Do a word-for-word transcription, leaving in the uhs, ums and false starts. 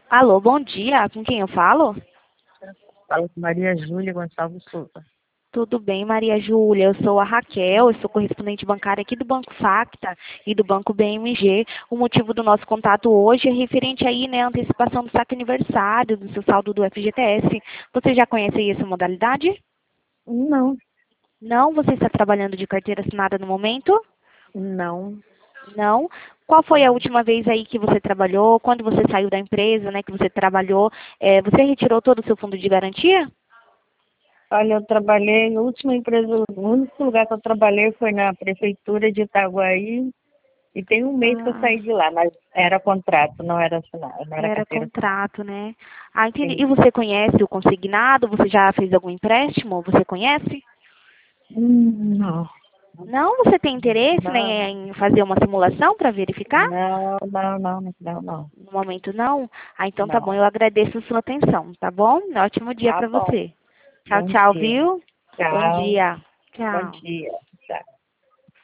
Alô, bom dia. Com quem eu falo? Fala com Maria Júlia Gonçalves Souza. Tudo bem, Maria Júlia. Eu sou a Raquel, eu sou correspondente bancária aqui do Banco Facta e do Banco B M G. O motivo do nosso contato hoje é referente aí, né, à antecipação do saque aniversário, do seu saldo do F G T S. Você já conhece aí essa modalidade? Não, Não? Você está trabalhando de carteira assinada no momento? não. Não? Qual foi a última vez aí que você trabalhou? Quando você saiu da empresa, né, que você trabalhou, eh, você retirou todo o seu fundo de garantia? Olha, eu trabalhei, a última empresa, o único lugar que eu trabalhei foi na prefeitura de Itaguaí e tem um mês que eu Ah. saí de lá, mas era contrato, não era assinado, não era Era carteira assinada. contrato, né? Ah, entendi. E Sim. você conhece o consignado? Você já fez algum empréstimo? Você conhece? Hum, não, Não? Você tem interesse, né, não, em fazer uma simulação para verificar? não, não, não, não, não, No momento não? Ah, então tá bom. não. Eu agradeço a sua atenção, tá bom? Ótimo dia Tá para bom. você. Tchau, Bom tchau, dia. viu? Bom Tchau. dia. Bom Tchau. dia.